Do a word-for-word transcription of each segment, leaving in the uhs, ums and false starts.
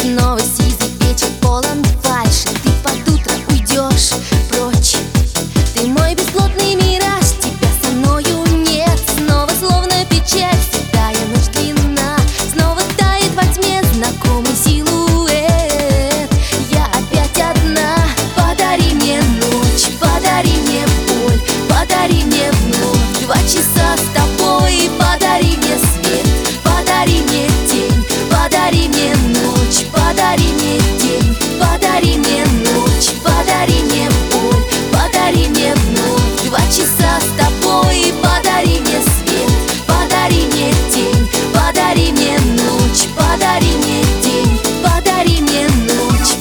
Снова сизый вечер полон фальши. Ты под утро уйдешь прочь. Ты мой бесплотный мираж, тебя со мною нет. Снова словно печаль, седая ночь длинна. Снова тает во тьме знакомый силуэт. Я опять одна. Подари мне ночь, подари мне боль, подари мне вновь два часа с тобой. Подари мне свет, подари мне день, подари мне ночь, подари мне день, подари мне ночь, подари мне боль, подари мне вновь два часа с тобой. Подари мне свет, подари мне день, подари мне ночь, подари мне день, подари мне ночь.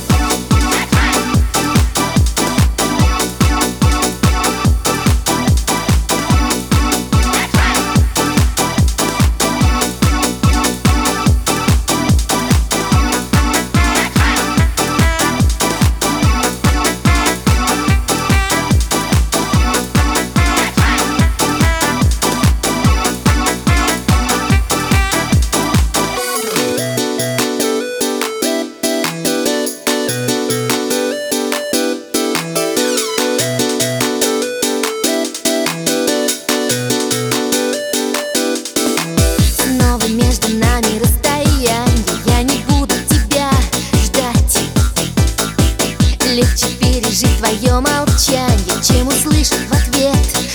Между нами расстояние, я не буду тебя ждать. Легче пережить твое молчание, чем услышать в ответ